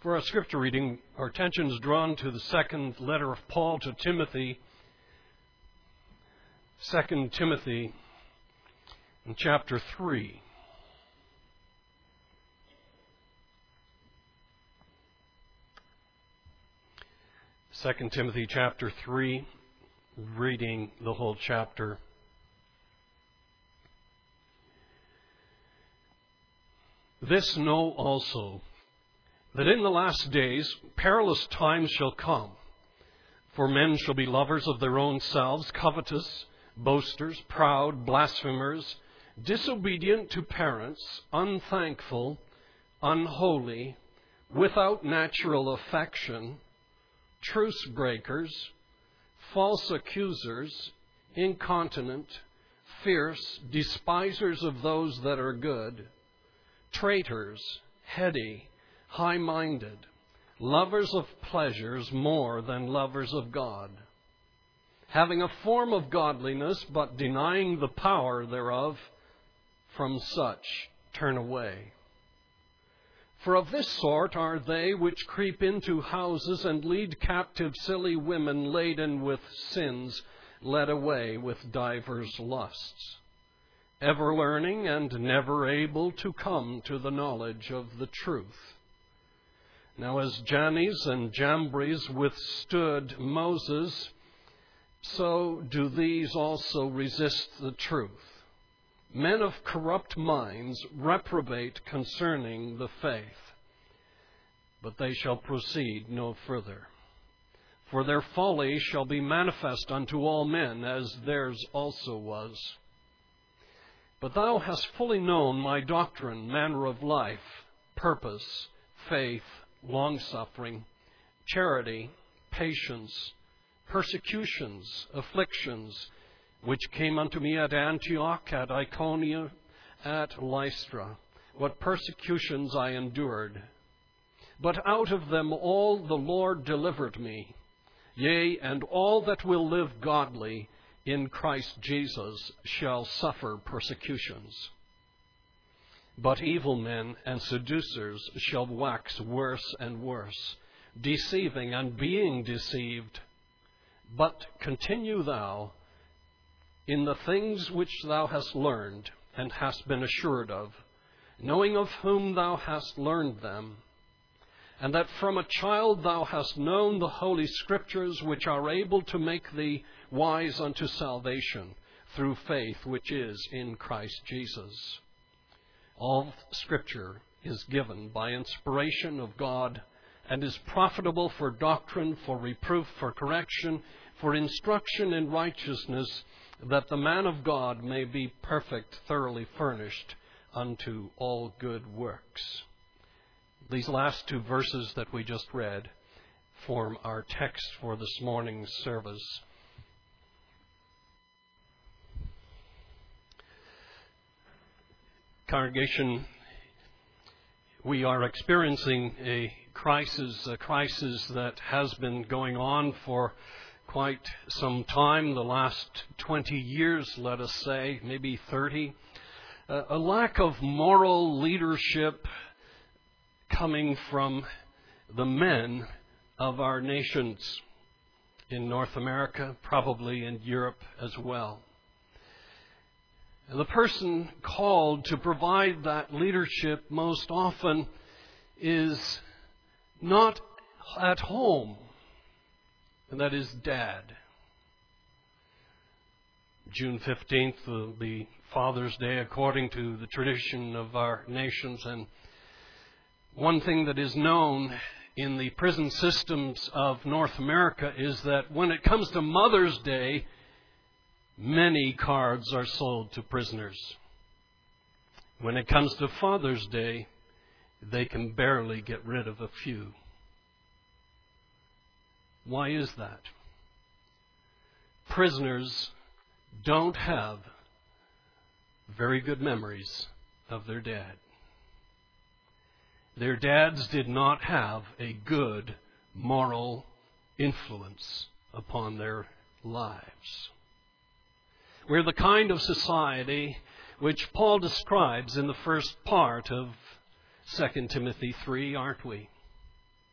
For our scripture reading, our attention is drawn to the second letter of Paul to Timothy. 2 Timothy in chapter 3. Second Timothy chapter 3, reading the whole chapter. This know also, that in the last days perilous times shall come. For men shall be lovers of their own selves, covetous, boasters, proud, blasphemers, disobedient to parents, unthankful, unholy, without natural affection, truce breakers, false accusers, incontinent, fierce, despisers of those that are good, traitors, heady, high-minded, lovers of pleasures more than lovers of God, having a form of godliness, but denying the power thereof, from such turn away. For of this sort are they which creep into houses and lead captive silly women laden with sins, led away with divers lusts, ever learning and never able to come to the knowledge of the truth. Now as Jannes and Jambres withstood Moses, so do these also resist the truth. Men of corrupt minds reprobate concerning the faith, but they shall proceed no further. For their folly shall be manifest unto all men, as theirs also was. But thou hast fully known my doctrine, manner of life, purpose, faith, long-suffering, charity, patience, persecutions, afflictions, which came unto me at Antioch, at Iconium, at Lystra, what persecutions I endured. But out of them all the Lord delivered me, yea, and all that will live godly in Christ Jesus shall suffer persecutions. But evil men and seducers shall wax worse and worse, deceiving and being deceived. But continue thou in the things which thou hast learned and hast been assured of, knowing of whom thou hast learned them, and that from a child thou hast known the holy Scriptures, which are able to make thee wise unto salvation through faith which is in Christ Jesus. All Scripture is given by inspiration of God and is profitable for doctrine, for reproof, for correction, for instruction in righteousness, that the man of God may be perfect, thoroughly furnished unto all good works. These last two verses that we just read form our text for this morning's service. Congregation, we are experiencing a crisis that has been going on for quite some time, the last 20 years, let us say, maybe 30. A lack of moral leadership coming from the men of our nations in North America, probably in Europe as well. And the person called to provide that leadership most often is not at home, and that is Dad. June 15th will be Father's Day according to the tradition of our nations, and one thing that is known in the prison systems of North America is that when it comes to Mother's Day, many cards are sold to prisoners. When it comes to Father's Day, they can barely get rid of a few. Why is that? Prisoners don't have very good memories of their dad. Their dads did not have a good moral influence upon their lives. We're the kind of society which Paul describes in the first part of 2 Timothy 3, aren't we?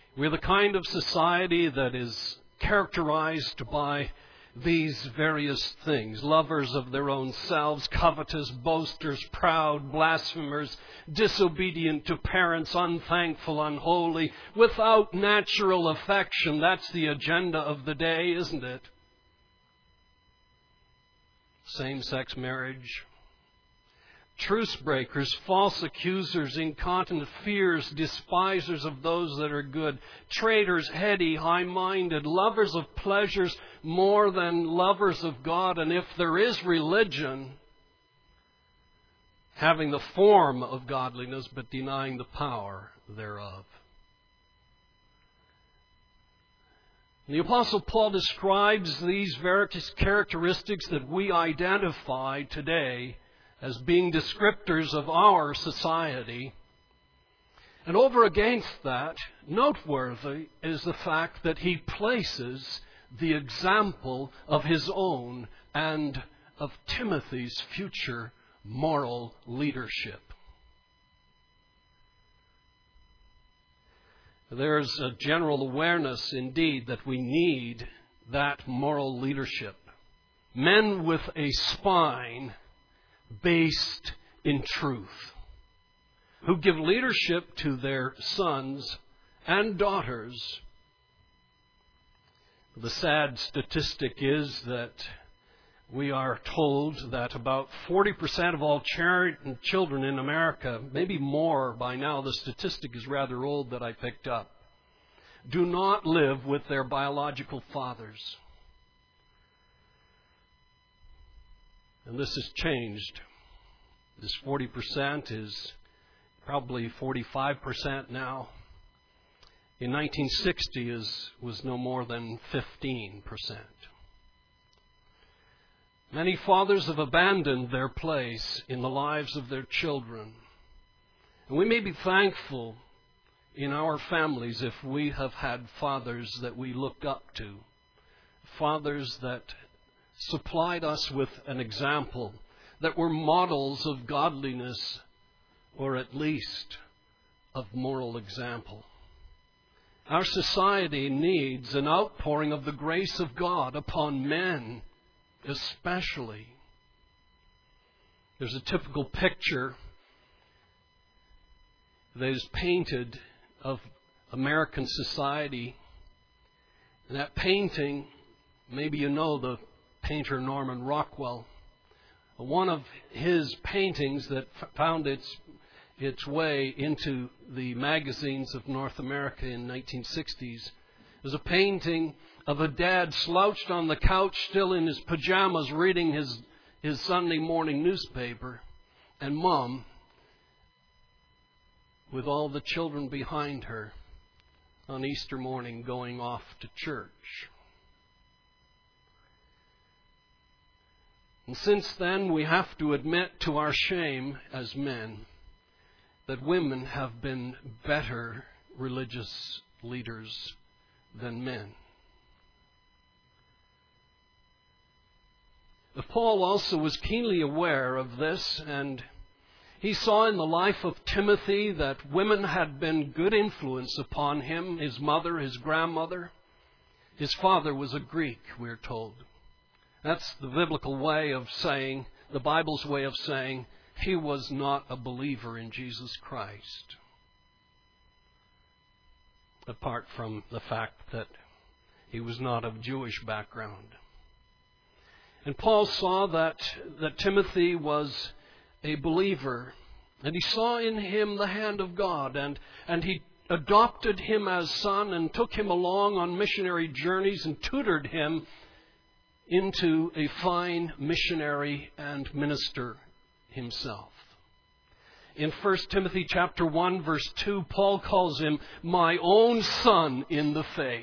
We're the kind of society that is characterized by these various things: lovers of their own selves, covetous, boasters, proud, blasphemers, disobedient to parents, unthankful, unholy, without natural affection. That's the agenda of the day, isn't it? Same-sex marriage. Truce breakers, false accusers, incontinent fears, despisers of those that are good, traitors, heady, high-minded, lovers of pleasures more than lovers of God, and if there is religion, having the form of godliness but denying the power thereof. The Apostle Paul describes these various characteristics that we identify today as being descriptors of our society. And over against that, noteworthy is the fact that he places the example of his own and of Timothy's future moral leadership. There's a general awareness, indeed, that we need that moral leadership. Men with a spine based in truth, who give leadership to their sons and daughters. The sad statistic is that we are told that about 40% of all children in America, maybe more by now, the statistic is rather old that I picked up, do not live with their biological fathers. And this has changed. This 40% is probably 45% now. In 1960 was no more than 15%. Many fathers have abandoned their place in the lives of their children. And we may be thankful in our families if we have had fathers that we looked up to, fathers that supplied us with an example, that were models of godliness, or at least of moral example. Our society needs an outpouring of the grace of God upon men, especially. There's a typical picture that is painted of American society. And that painting, maybe you know the painter Norman Rockwell. One of his paintings that found its way into the magazines of North America in 1960s was a painting of a dad slouched on the couch, still in his pajamas, reading his Sunday morning newspaper, and Mom with all the children behind her on Easter morning going off to church. And since then, we have to admit to our shame as men that women have been better religious leaders than men. Paul also was keenly aware of this, and he saw in the life of Timothy that women had been good influence upon him, his mother, his grandmother. His father was a Greek, we're told. That's the biblical way of saying, the Bible's way of saying, he was not a believer in Jesus Christ. Apart from the fact that he was not of Jewish background. And Paul saw that Timothy was a believer, and he saw in him the hand of God, and he adopted him as son and took him along on missionary journeys and tutored him into a fine missionary and minister himself. In 1 Timothy chapter 1, verse 2, Paul calls him my own son in the faith.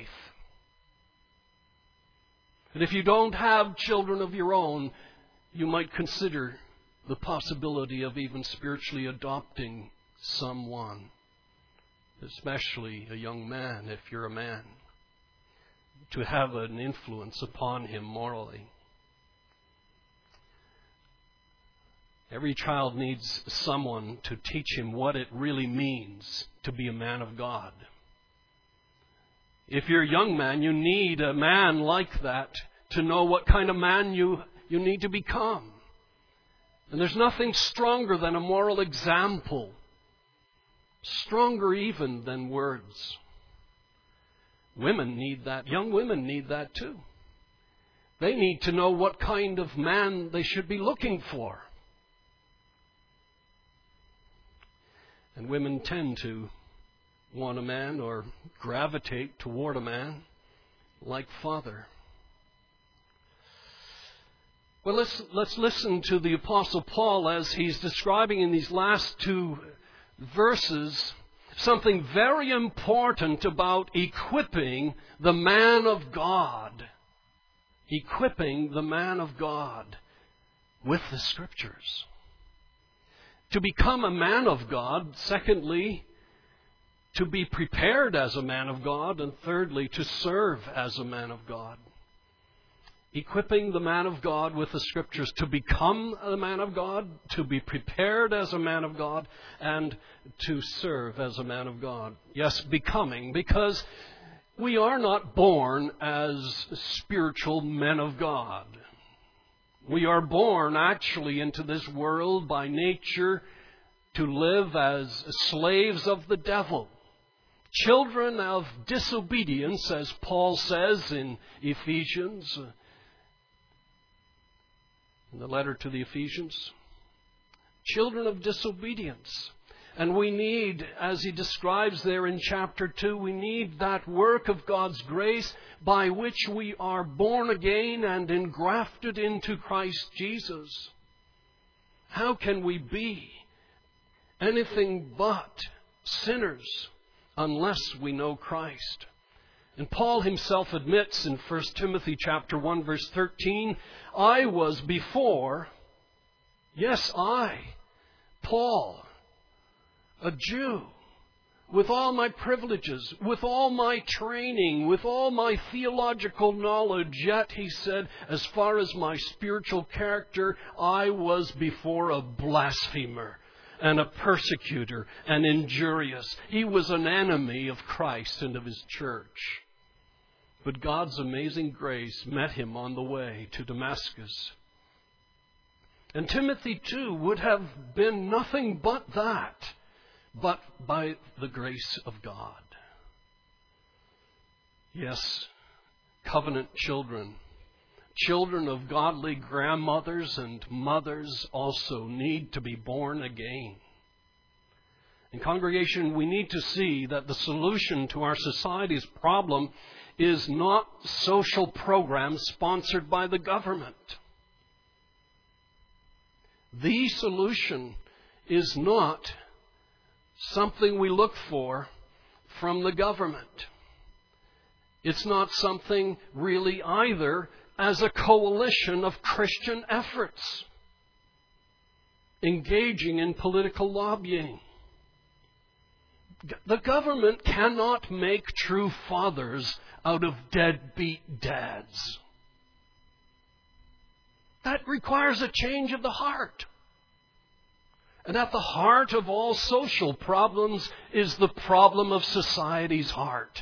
And if you don't have children of your own, you might consider the possibility of even spiritually adopting someone, especially a young man, if you're a man, to have an influence upon him morally. Every child needs someone to teach him what it really means to be a man of God. If you're a young man, you need a man like that to know what kind of man you need to become. And there's nothing stronger than a moral example. Stronger even than words. Women need that. Young women need that too. They need to know what kind of man they should be looking for. And women tend to want a man or gravitate toward a man like Father. Well, let's listen to the Apostle Paul as he's describing in these last two verses something very important about equipping the man of God. Equipping the man of God with the Scriptures. To become a man of God, secondly, to be prepared as a man of God, and thirdly, to serve as a man of God. Equipping the man of God with the Scriptures to become a man of God, to be prepared as a man of God, and to serve as a man of God. Yes, becoming, because we are not born as spiritual men of God. We are born actually into this world by nature to live as slaves of the devil. Children of disobedience, as Paul says in Ephesians, in the letter to the Ephesians. Children of disobedience. And we need, as he describes there in chapter 2, we need that work of God's grace by which we are born again and engrafted into Christ Jesus. How can we be anything but sinners unless we know Christ? And Paul himself admits in 1 Timothy chapter 1 verse 13, I was before, yes I, Paul, a Jew, with all my privileges, with all my training, with all my theological knowledge, yet, he said, as far as my spiritual character, I was before a blasphemer and a persecutor and injurious. He was an enemy of Christ and of His church. But God's amazing grace met him on the way to Damascus. And Timothy too would have been nothing but that, but by the grace of God. Yes, covenant children, children of godly grandmothers and mothers also need to be born again. In congregation, we need to see that the solution to our society's problem is not social programs sponsored by the government. The solution is not something we look for from the government. It's not something really either as a coalition of Christian efforts engaging in political lobbying. The government cannot make true fathers out of deadbeat dads. That requires a change of the heart. And at the heart of all social problems is the problem of society's heart.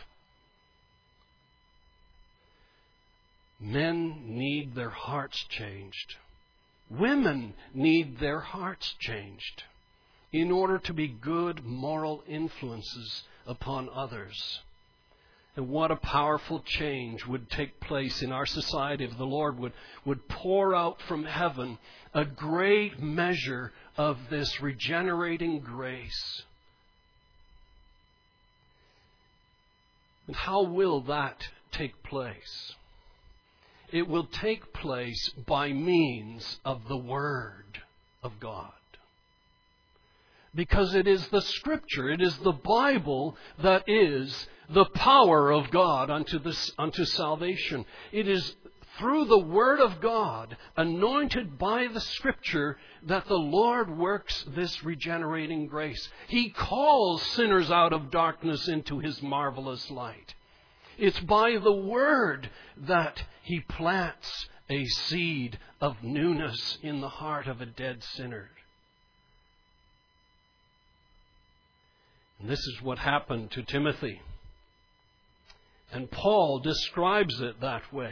Men need their hearts changed. Women need their hearts changed in order to be good moral influences upon others. And what a powerful change would take place in our society if the Lord would pour out from heaven a great measure of this regenerating grace. And how will that take place? It will take place by means of the Word of God. Because it is the Scripture, it is the Bible that is the power of God unto salvation. It is through the Word of God, anointed by the Scripture, that the Lord works this regenerating grace. He calls sinners out of darkness into His marvelous light. It's by the Word that He plants a seed of newness in the heart of a dead sinner. And this is what happened to Timothy. And Paul describes it that way.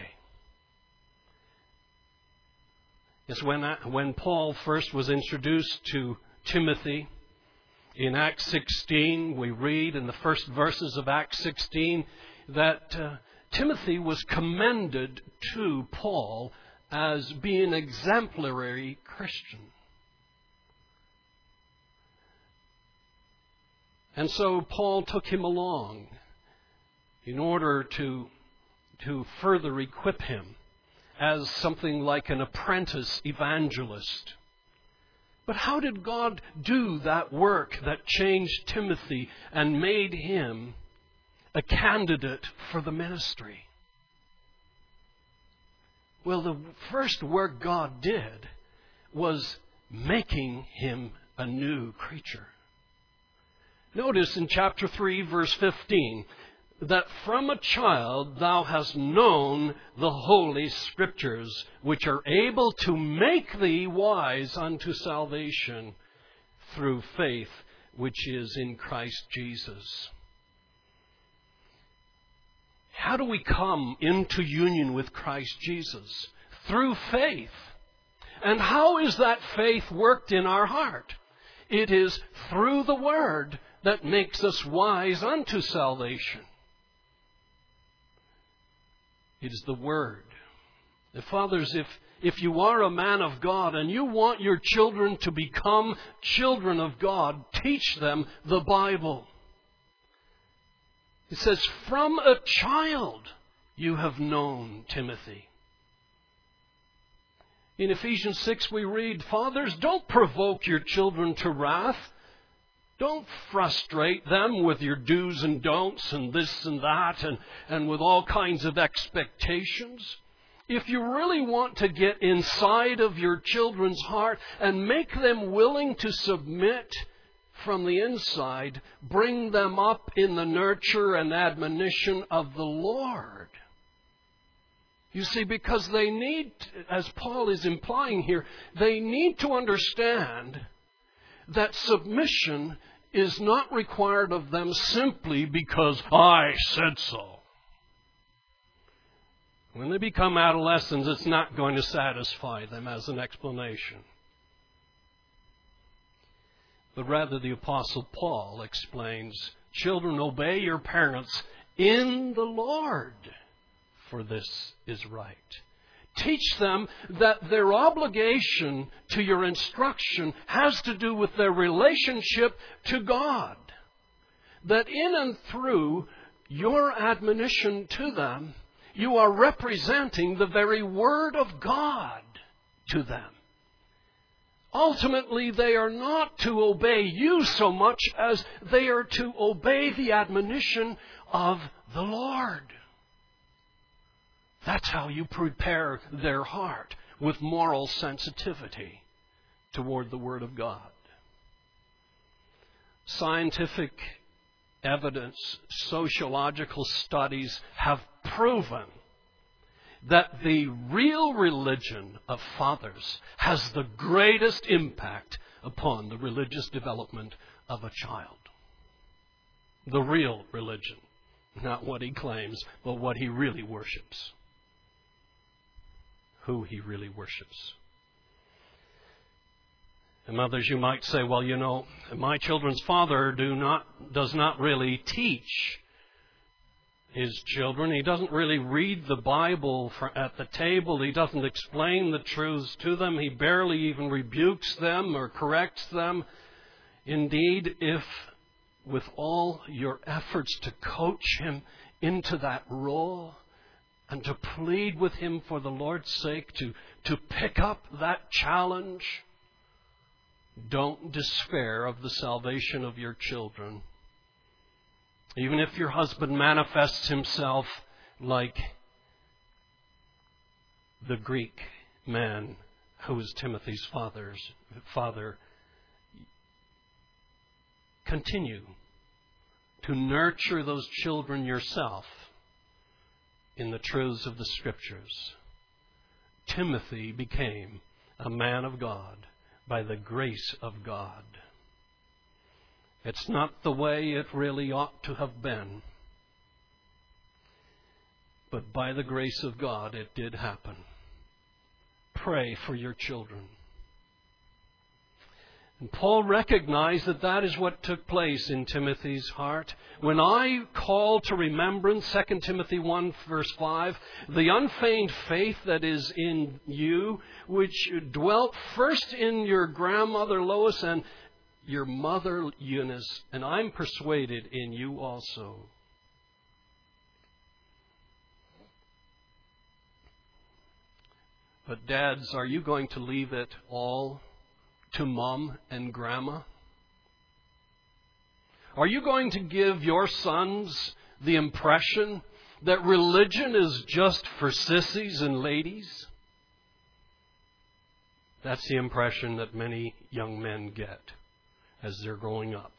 It's when Paul first was introduced to Timothy. In Acts 16, we read in the first verses of Acts 16 that Timothy was commended to Paul as being an exemplary Christian. And so Paul took him along in order to further equip him as something like an apprentice evangelist. But how did God do that work that changed Timothy and made him a candidate for the ministry? Well, the first work God did was making him a new creature. Notice in chapter 3, verse 15, that from a child thou hast known the holy Scriptures, which are able to make thee wise unto salvation through faith which is in Christ Jesus. How do we come into union with Christ Jesus? Through faith. And how is that faith worked in our heart? It is through the Word that makes us wise unto salvation. It is the Word. Fathers, if you are a man of God and you want your children to become children of God, teach them the Bible. It says, from a child you have known Timothy. In Ephesians 6 we read, fathers, don't provoke your children to wrath. Don't frustrate them with your do's and don'ts and this and that and with all kinds of expectations. If you really want to get inside of your children's heart and make them willing to submit from the inside, bring them up in the nurture and admonition of the Lord. You see, because they need, as Paul is implying here, they need to understand that submission is not required of them simply because I said so. When they become adolescents, it's not going to satisfy them as an explanation. But rather, the Apostle Paul explains, children, obey your parents in the Lord, for this is right. Teach them that their obligation to your instruction has to do with their relationship to God. That in and through your admonition to them, you are representing the very Word of God to them. Ultimately, they are not to obey you so much as they are to obey the admonition of the Lord. That's how you prepare their heart with moral sensitivity toward the Word of God. Scientific evidence, sociological studies have proven that the real religion of fathers has the greatest impact upon the religious development of a child. The real religion, not what he claims, but what he really worships. Who he really worships. And mothers, you might say, well, you know, my children's father does not really teach his children. He doesn't really read the Bible at the table. He doesn't explain the truths to them. He barely even rebukes them or corrects them. Indeed, if with all your efforts to coach him into that role and to plead with him for the Lord's sake to pick up that challenge, don't despair of the salvation of your children. Even if your husband manifests himself like the Greek man who was Timothy's father, continue to nurture those children yourself in the truths of the Scriptures. Timothy became a man of God by the grace of God. It's not the way it really ought to have been. But by the grace of God, it did happen. Pray for your children. And Paul recognized that that is what took place in Timothy's heart. When I call to remembrance, 2 Timothy 1 verse 5, the unfeigned faith that is in you, which dwelt first in your grandmother Lois and your mother Eunice, and I'm persuaded in you also. But dads, are you going to leave it all to mom and grandma? Are you going to give your sons the impression that religion is just for sissies and ladies? That's the impression that many young men get as they're growing up.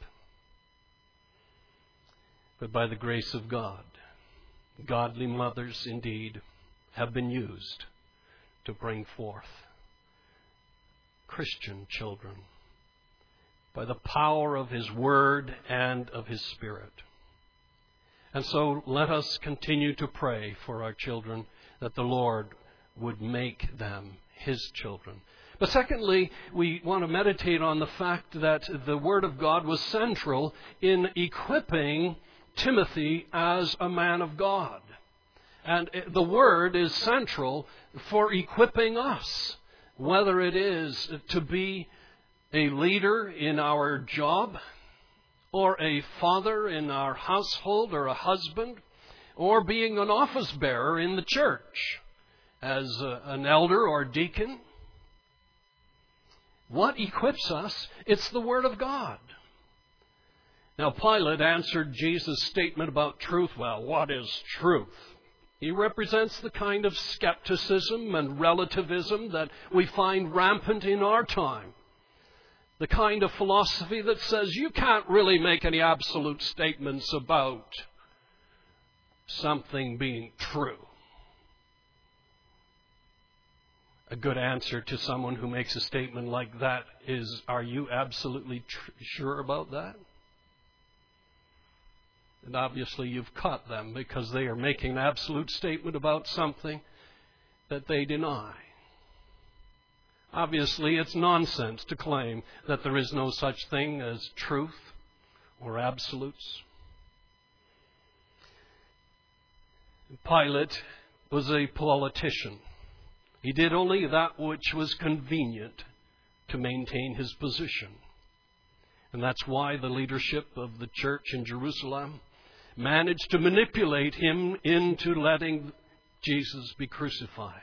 But by the grace of God, godly mothers indeed have been used to bring forth Christian children by the power of His Word and of His Spirit. And so let us continue to pray for our children that the Lord would make them His children. But secondly, we want to meditate on the fact that the Word of God was central in equipping Timothy as a man of God. And the Word is central for equipping us, whether it is to be a leader in our job, or a father in our household, or a husband, or being an office bearer in the church as an elder or deacon. What equips us? It's the Word of God. Now, Pilate answered Jesus' statement about truth. Well, what is truth? He represents the kind of skepticism and relativism that we find rampant in our time. The kind of philosophy that says you can't really make any absolute statements about something being true. A good answer to someone who makes a statement like that is, are you absolutely sure about that? And obviously you've caught them because they are making an absolute statement about something that they deny. Obviously it's nonsense to claim that there is no such thing as truth or absolutes. Pilate was a politician. He did only that which was convenient to maintain his position. And that's why the leadership of the church in Jerusalem managed to manipulate him into letting Jesus be crucified.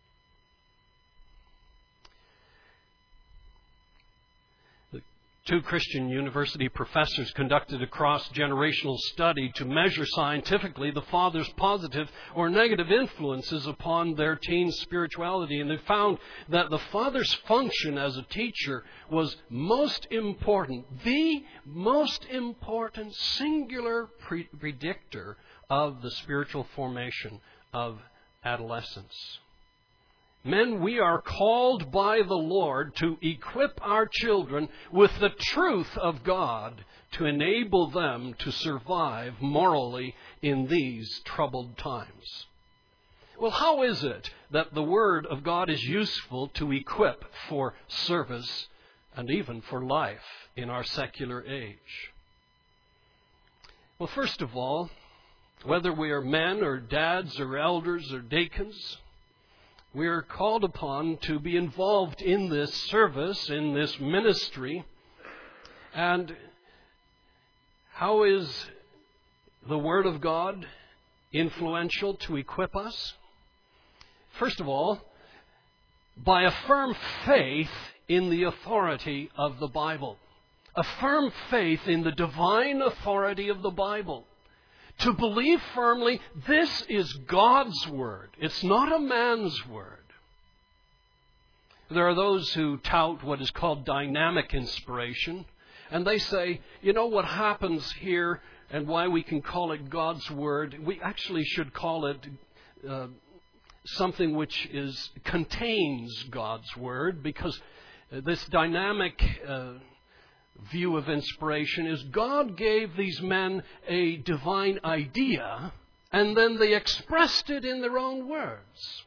Two Christian university professors conducted a cross-generational study to measure scientifically the father's positive or negative influences upon their teen's spirituality. And they found that the father's function as a teacher was most important, the most important singular predictor of the spiritual formation of adolescence. Men, we are called by the Lord to equip our children with the truth of God to enable them to survive morally in these troubled times. Well, how is it that the Word of God is useful to equip for service and even for life in our secular age? Well, first of all, whether we are men or dads or elders or deacons, we are called upon to be involved in this service, in this ministry. And how is the Word of God influential to equip us? First of all, by a firm faith in the authority of the Bible. A firm faith in the divine authority of the Bible. To believe firmly, this is God's Word. It's not a man's word. There are those who tout what is called dynamic inspiration. And they say, you know what happens here and why we can call it God's Word? We actually should call it something which contains God's Word, because this dynamic view of inspiration is God gave these men a divine idea, and then they expressed it in their own words.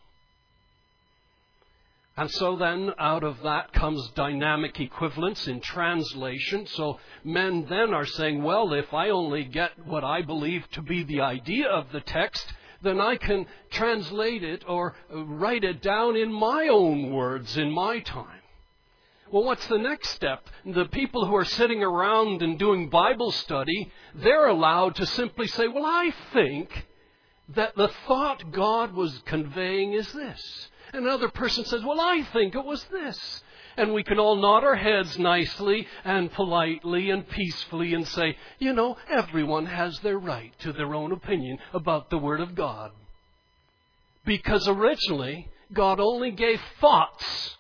And so then out of that comes dynamic equivalence in translation. So men then are saying, well, if I only get what I believe to be the idea of the text, then I can translate it or write it down in my own words, in my time. Well, what's the next step? The people who are sitting around and doing Bible study, they're allowed to simply say, well, I think that the thought God was conveying is this. Another person says, well, I think it was this. And we can all nod our heads nicely and politely and peacefully and say, you know, everyone has their right to their own opinion about the Word of God. Because originally, God only gave thoughts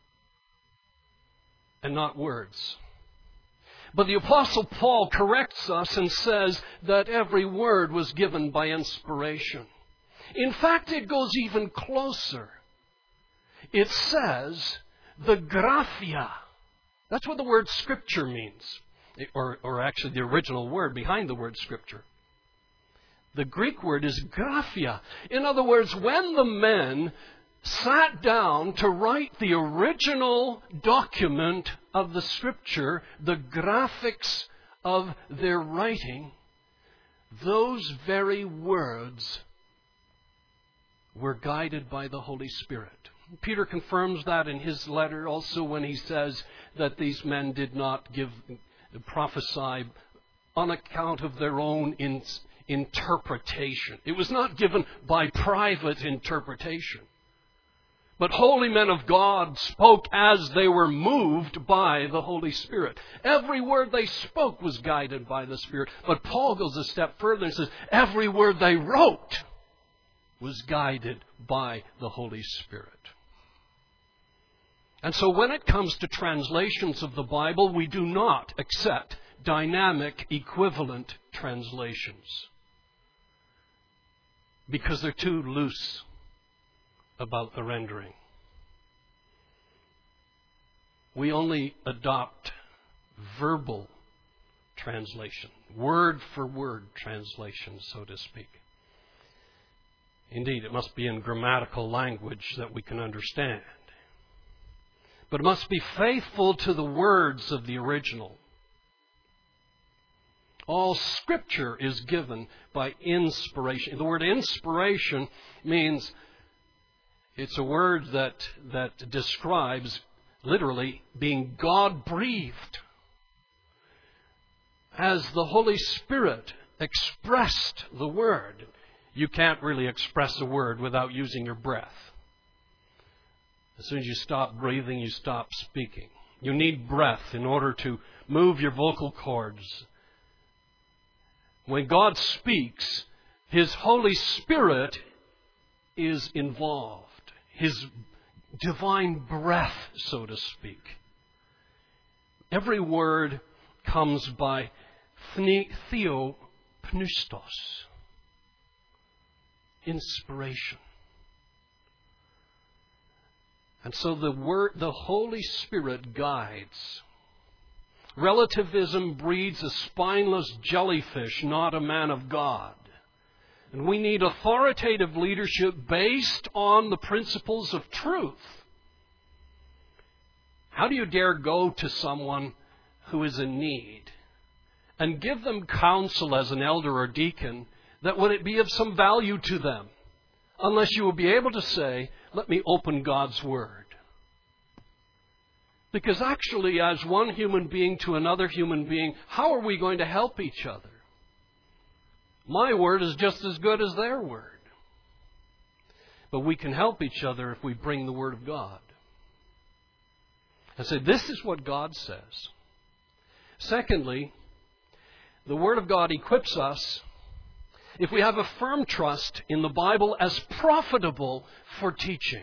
and not words. But the Apostle Paul corrects us and says that every word was given by inspiration. In fact, it goes even closer. It says the graphia. That's what the word Scripture means. Or actually the original word behind the word Scripture. The Greek word is graphia. In other words, when the men sat down to write the original document of the Scripture, the graphics of their writing, those very words were guided by the Holy Spirit. Peter confirms that in his letter also when he says that these men did not prophesy on account of their own interpretation. It was not given by private interpretation. But holy men of God spoke as they were moved by the Holy Spirit. Every word they spoke was guided by the Spirit. But Paul goes a step further and says, every word they wrote was guided by the Holy Spirit. And so when it comes to translations of the Bible, we do not accept dynamic equivalent translations because they're too loose about the rendering. We only adopt verbal translation, word for word translation, so to speak. Indeed, it must be in grammatical language that we can understand. But it must be faithful to the words of the original. All Scripture is given by inspiration. The word inspiration means it's a word that describes literally being God-breathed. As the Holy Spirit expressed the Word, you can't really express a word without using your breath. As soon as you stop breathing, you stop speaking. You need breath in order to move your vocal cords. When God speaks, His Holy Spirit is involved. His divine breath, so to speak. Every word comes by theopneustos, inspiration. And so the Holy Spirit guides. Relativism breeds a spineless jellyfish, not a man of God. And we need authoritative leadership based on the principles of truth. How do you dare go to someone who is in need and give them counsel as an elder or deacon that would it be of some value to them? Unless you will be able to say, let me open God's Word. Because actually, as one human being to another human being, how are we going to help each other? My word is just as good as their word. But we can help each other if we bring the Word of God. I say, this is what God says. Secondly, the Word of God equips us if we have a firm trust in the Bible as profitable for teaching.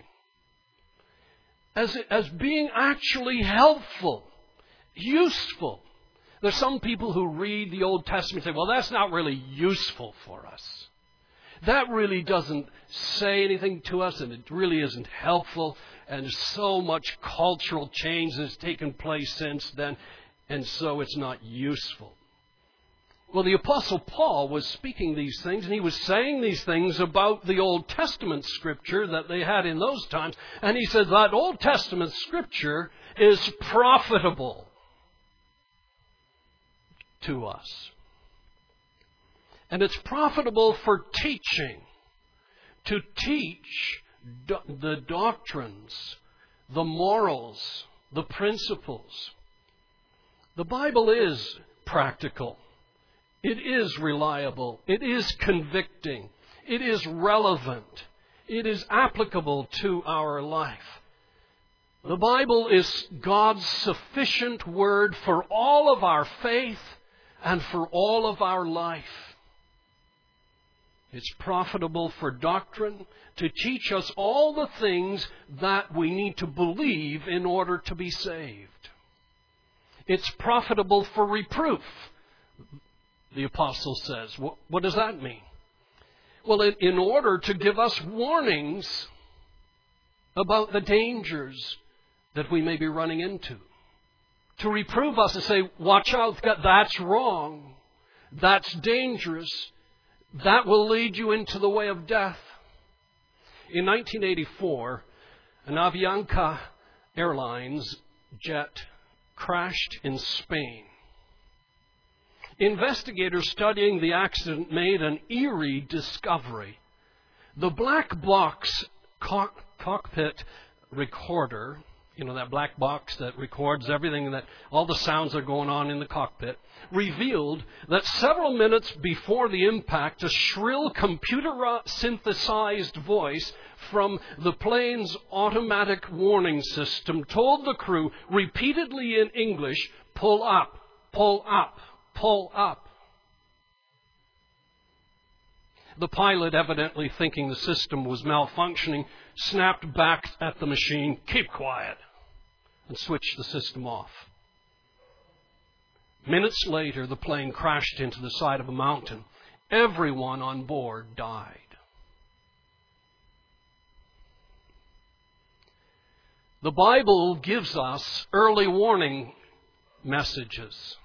As being actually helpful, useful. There's some people who read the Old Testament and say, well, that's not really useful for us. That really doesn't say anything to us, and it really isn't helpful. And so much cultural change has taken place since then, and so it's not useful. Well, the Apostle Paul was speaking these things, and he was saying these things about the Old Testament Scripture that they had in those times. And he said that Old Testament Scripture is profitable to us. And it's profitable for teaching, to teach the doctrines, the morals, the principles. The Bible is practical. It is reliable. It is convicting. It is relevant. It is applicable to our life. The Bible is God's sufficient word for all of our faith and for all of our life. It's profitable for doctrine, to teach us all the things that we need to believe in order to be saved. It's profitable for reproof, the apostle says. What does that mean? Well, in order to give us warnings about the dangers that we may be running into. To reprove us and say, watch out, that's wrong. That's dangerous. That will lead you into the way of death. In 1984, an Avianca Airlines jet crashed in Spain. Investigators studying the accident made an eerie discovery. The black box cockpit recorder, that black box that records everything, that all the sounds that are going on in the cockpit, revealed that several minutes before the impact, a shrill computer-synthesized voice from the plane's automatic warning system told the crew repeatedly in English, "Pull up, pull up, pull up." The pilot, evidently thinking the system was malfunctioning, snapped back at the machine, "Keep quiet," and switched the system off. Minutes later, the plane crashed into the side of a mountain. Everyone on board died. The Bible gives us early warning messages.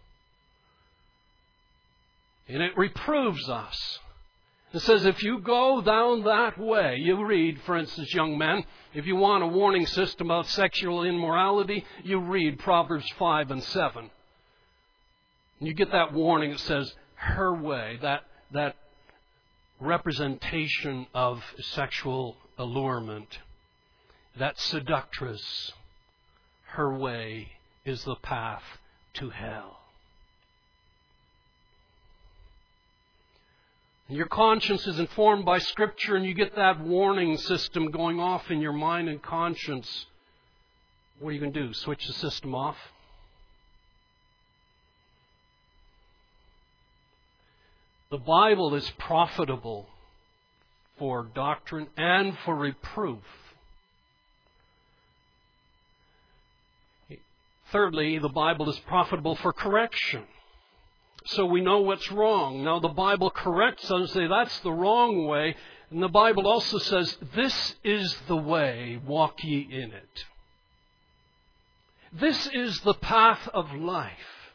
And it reproves us. It says if you go down that way, you read, for instance, young men, if you want a warning system about sexual immorality, you read Proverbs 5 and 7. And you get that warning that says, her way, that representation of sexual allurement, that seductress, her way is the path to hell. Your conscience is informed by Scripture, and you get that warning system going off in your mind and conscience. What are you going to do? Switch the system off? The Bible is profitable for doctrine and for reproof. Thirdly, the Bible is profitable for correction. So we know what's wrong. Now the Bible corrects us and says that's the wrong way. And the Bible also says, this is the way, walk ye in it. This is the path of life.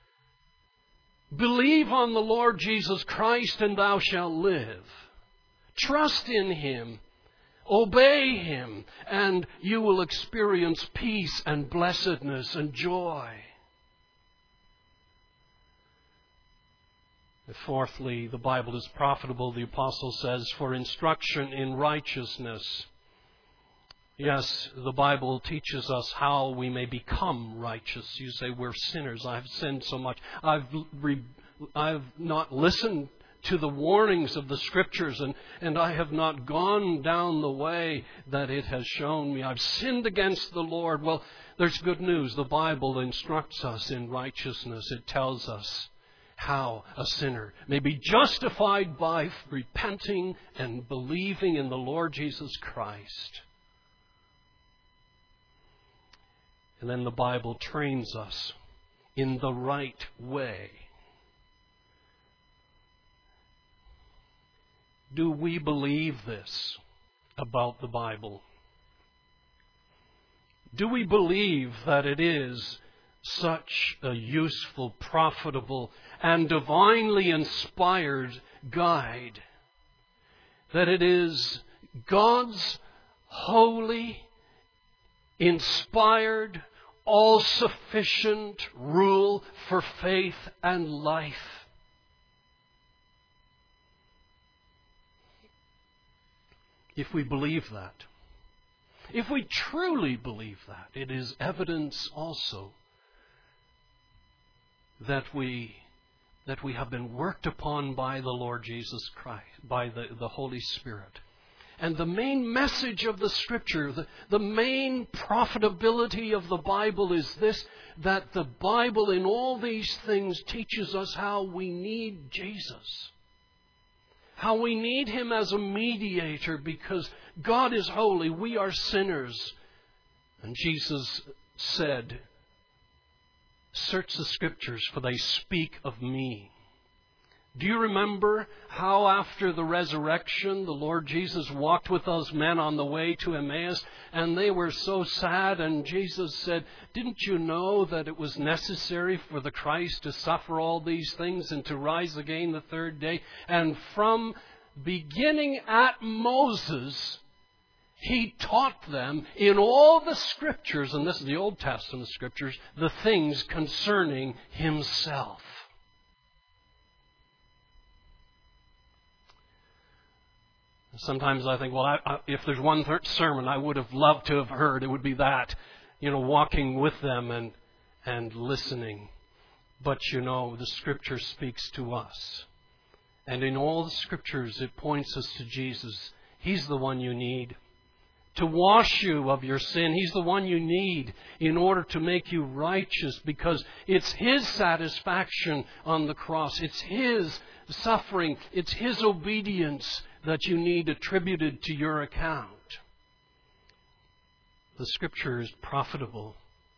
Believe on the Lord Jesus Christ and thou shalt live. Trust in Him. Obey Him, and you will experience peace and blessedness and joy. Fourthly, the Bible is profitable, the apostle says, for instruction in righteousness. Yes, the Bible teaches us how we may become righteous. You say, we're sinners. I've sinned so much. I've not listened to the warnings of the Scriptures, and I have not gone down the way that it has shown me. I've sinned against the Lord. Well, there's good news. The Bible instructs us in righteousness. It tells us how a sinner may be justified by repenting and believing in the Lord Jesus Christ. And then the Bible trains us in the right way. Do we believe this about the Bible? Do we believe that it is such a useful, profitable, and divinely inspired guide that it is God's holy, inspired, all-sufficient rule for faith and life. If we believe that, if we truly believe that, it is evidence also that we have been worked upon by the Lord Jesus Christ, by the Holy Spirit. And the main message of the Scripture, the main profitability of the Bible is this, that the Bible in all these things teaches us how we need Jesus. How we need Him as a mediator because God is holy, we are sinners. And Jesus said, "Search the Scriptures, for they speak of me." Do you remember how after the resurrection, the Lord Jesus walked with those men on the way to Emmaus, and they were so sad, and Jesus said, "Didn't you know that it was necessary for the Christ to suffer all these things and to rise again the third day?" And from beginning at Moses, He taught them in all the Scriptures, and this is the Old Testament Scriptures, the things concerning Himself. Sometimes I think, well, if there's one sermon I would have loved to have heard, it would be that, walking with them and listening. But the Scripture speaks to us. And in all the Scriptures, it points us to Jesus. He's the one you need to wash you of your sin. He's the one you need in order to make you righteous, because it's His satisfaction on the cross. It's His suffering. It's His obedience that you need attributed to your account. The Scripture is profitable.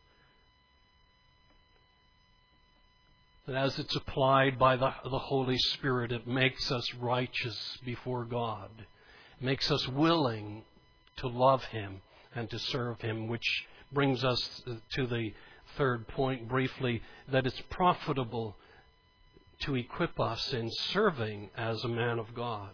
That as it's applied by the Holy Spirit, it makes us righteous before God. It makes us willing to love Him and to serve Him, which brings us to the third point briefly, that it's profitable to equip us in serving as a man of God.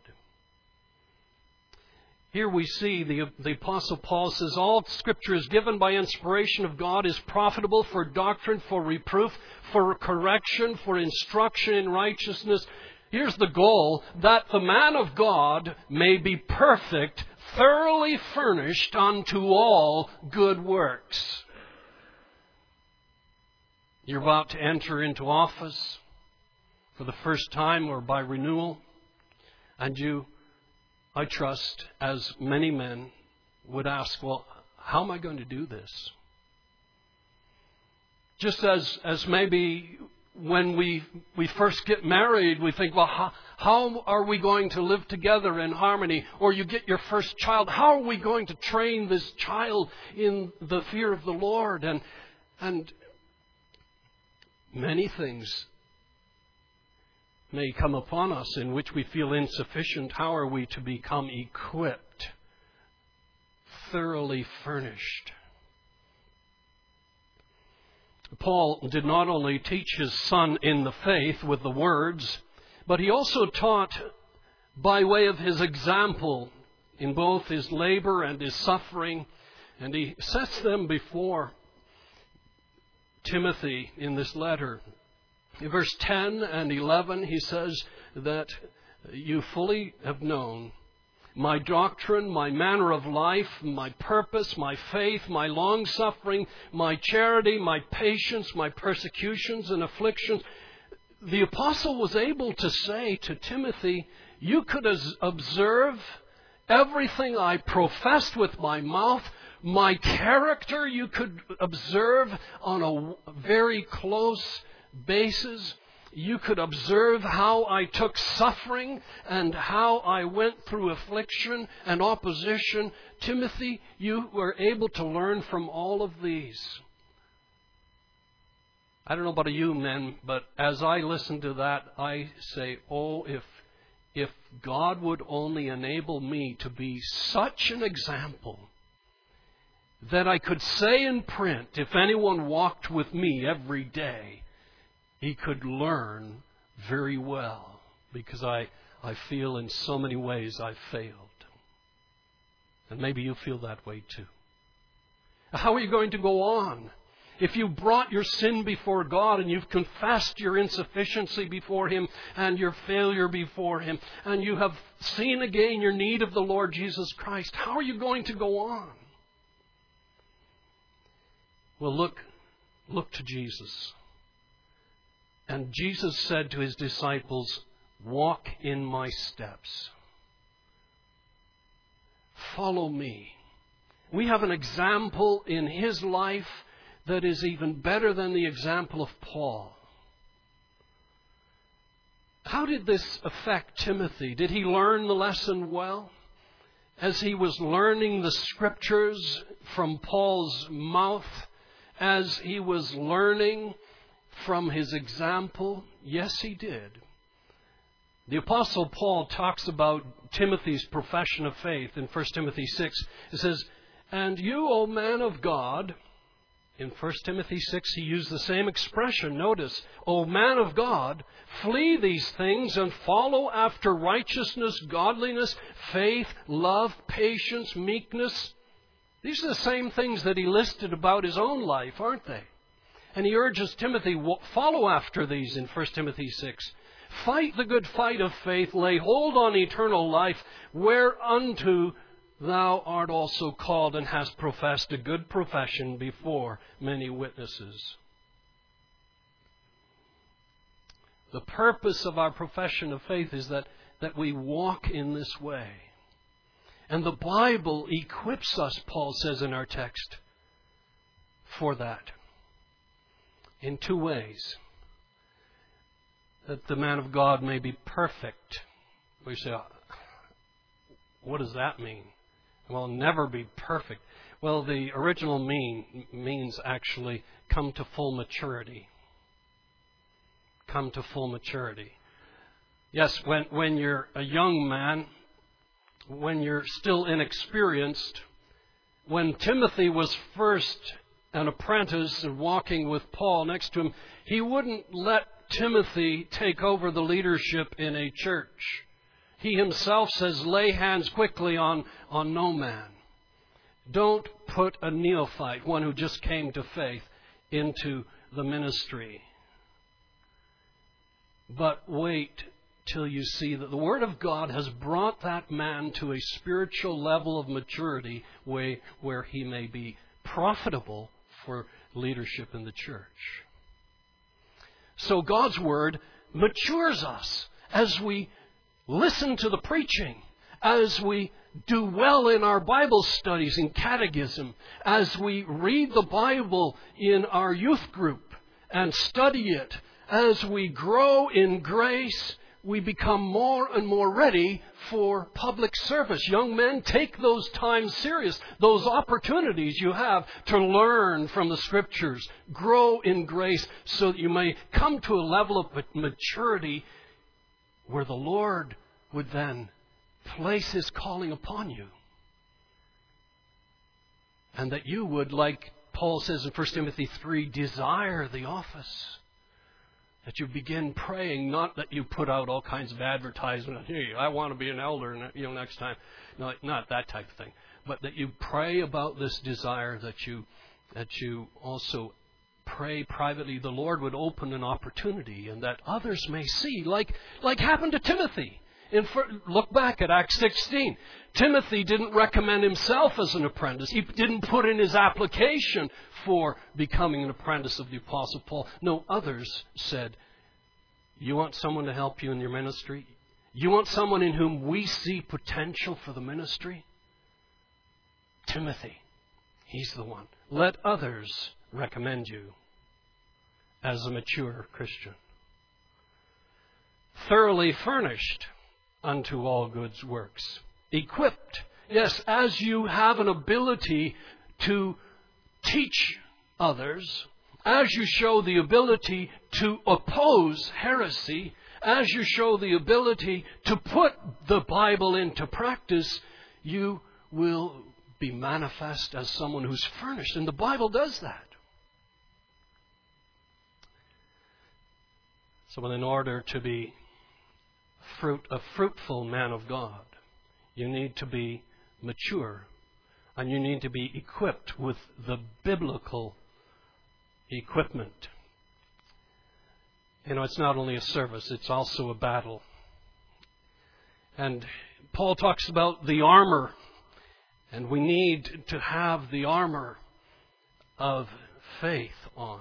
Here we see the Apostle Paul says, "All Scripture is given by inspiration of God, is profitable for doctrine, for reproof, for correction, for instruction in righteousness." Here's the goal, that the man of God may be perfect, thoroughly furnished unto all good works. You're about to enter into office for the first time or by renewal, and you, I trust, as many men would ask, well, how am I going to do this? Just as maybe when we first get married, we think, well, how are we going to live together in harmony? Or you get your first child, how are we going to train this child in the fear of the Lord? And many things may come upon us in which we feel insufficient. How are we to become equipped, thoroughly furnished? Paul did not only teach his son in the faith with the words, but he also taught by way of his example in both his labor and his suffering. And he sets them before Timothy in this letter. In verse 10 and 11, he says that you fully have known my doctrine, my manner of life, my purpose, my faith, my long-suffering, my charity, my patience, my persecutions and afflictions. The apostle was able to say to Timothy, you could observe everything I professed with my mouth. My character you could observe on a very close basis. You could observe how I took suffering and how I went through affliction and opposition. Timothy, you were able to learn from all of these. I don't know about you men, but as I listen to that, I say, oh, if God would only enable me to be such an example that I could say in print, if anyone walked with me every day, he could learn very well, because I feel in so many ways I've failed. And maybe you feel that way too. How are you going to go on? If you brought your sin before God and you've confessed your insufficiency before Him and your failure before Him, and you have seen again your need of the Lord Jesus Christ, how are you going to go on? Well, look to Jesus. And Jesus said to His disciples, "Walk in my steps. Follow me." We have an example in His life that is even better than the example of Paul. How did this affect Timothy? Did he learn the lesson well? As he was learning the Scriptures from Paul's mouth, as he was learning from his example? Yes, he did. The Apostle Paul talks about Timothy's profession of faith in 1 Timothy 6. It says, "And you, O man of God," in 1 Timothy 6 he used the same expression. Notice, "O man of God, flee these things and follow after righteousness, godliness, faith, love, patience, meekness." These are the same things that he listed about his own life, aren't they? And he urges Timothy, follow after these in 1 Timothy 6. "Fight the good fight of faith, lay hold on eternal life, whereunto thou art also called and hast professed a good profession before many witnesses." The purpose of our profession of faith is that we walk in this way. And the Bible equips us, Paul says in our text, for that. In two ways. That the man of God may be perfect. We say, what does that mean? Well, never be perfect. Well, the original means actually come to full maturity. Come to full maturity. Yes, when you're a young man, when you're still inexperienced, when Timothy was first an apprentice and walking with Paul next to him, he wouldn't let Timothy take over the leadership in a church. He himself says, "Lay hands quickly on no man." Don't put a neophyte, one who just came to faith, into the ministry. But wait till you see that the Word of God has brought that man to a spiritual level of maturity where he may be profitable for leadership in the church. So God's Word matures us as we listen to the preaching, as we do well in our Bible studies and catechism, as we read the Bible in our youth group and study it, as we grow in grace, we become more and more ready for public service. Young men, take those times serious, those opportunities you have to learn from the Scriptures. Grow in grace so that you may come to a level of maturity where the Lord would then place His calling upon you. And that you would, like Paul says in 1 Timothy 3, desire the office. That you begin praying, not that you put out all kinds of advertisement. Hey, I want to be an elder next time. No, not that type of thing. But that you pray about this desire, that you also pray privately the Lord would open an opportunity and that others may see, like happened to Timothy. Look back at Acts 16. Timothy didn't recommend himself as an apprentice. He didn't put in his application for becoming an apprentice of the Apostle Paul. No, others said, "You want someone to help you in your ministry? You want someone in whom we see potential for the ministry? Timothy, he's the one. Let others recommend you as a mature Christian." Thoroughly furnished unto all good works. Equipped. Yes, as you have an ability to teach others, as you show the ability to oppose heresy, as you show the ability to put the Bible into practice, you will be manifest as someone who's furnished. And the Bible does that. So in order to be a fruitful man of God, you need to be mature. And you need to be equipped with the biblical equipment. It's not only a service, it's also a battle. And Paul talks about the armor. And we need to have the armor of faith on.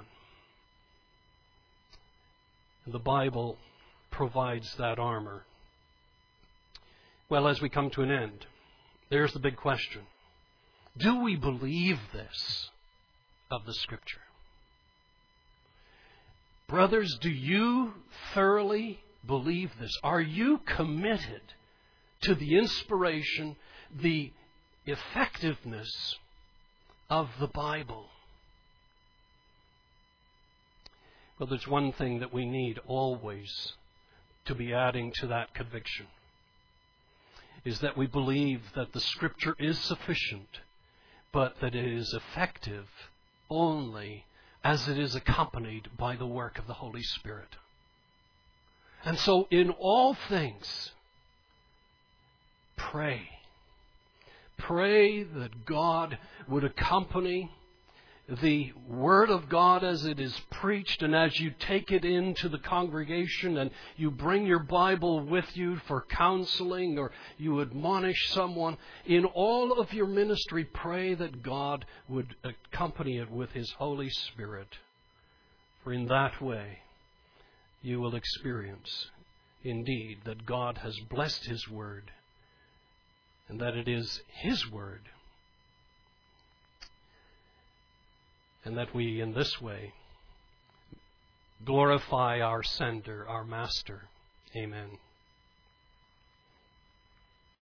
And the Bible provides that armor. Well, as we come to an end, there's the big question. Do we believe this of the Scripture? Brothers, do you thoroughly believe this? Are you committed to the inspiration, the effectiveness of the Bible? Well, there's one thing that we need always to be adding to that conviction, is that we believe that the Scripture is sufficient, but that it is effective only as it is accompanied by the work of the Holy Spirit. And so in all things, pray. Pray that God would accompany the Word of God as it is preached, and as you take it into the congregation and you bring your Bible with you for counseling, or you admonish someone, in all of your ministry, pray that God would accompany it with His Holy Spirit. For in that way, you will experience, indeed, that God has blessed His Word, and that it is His Word, and that we, in this way, glorify our sender, our Master. Amen.